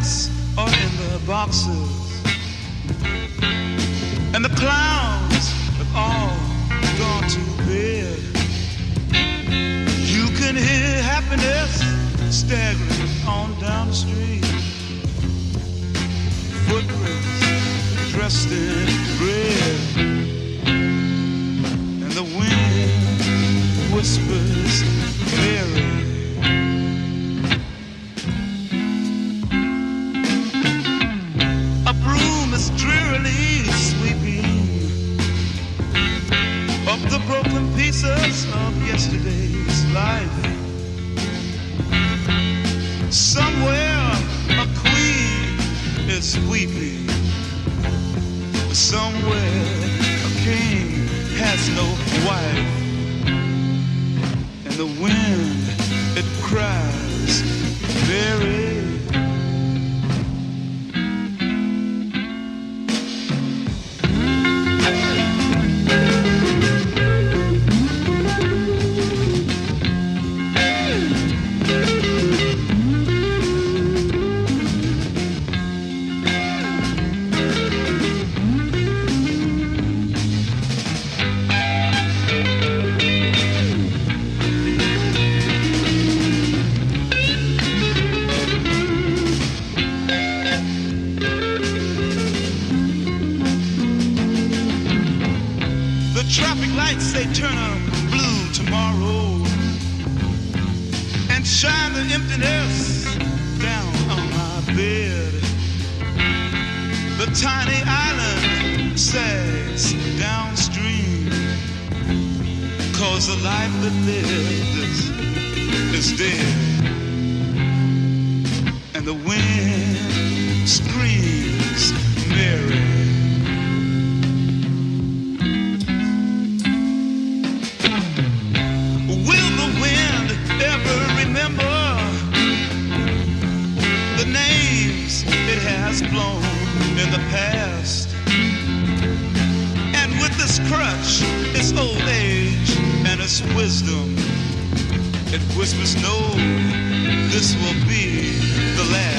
cats are in the boxes, and the clowns have all gone to bed. You can hear happiness staggering on down the street. Footprints dressed in red, and the wind whispers Mary. A broom is drearily sweeping up the broken pieces of yesterday's life. Somewhere a queen is weeping. Somewhere a king has no wife. And the wind, it cries, Mary. Traffic lights, they turn up blue tomorrow and shine the emptiness down on my bed. The tiny island sags downstream, 'cause the life that lived is dead. And the wind screams Mary. Blown in the past, and with this crutch, its old age and its wisdom, it whispers, no, this will be the last.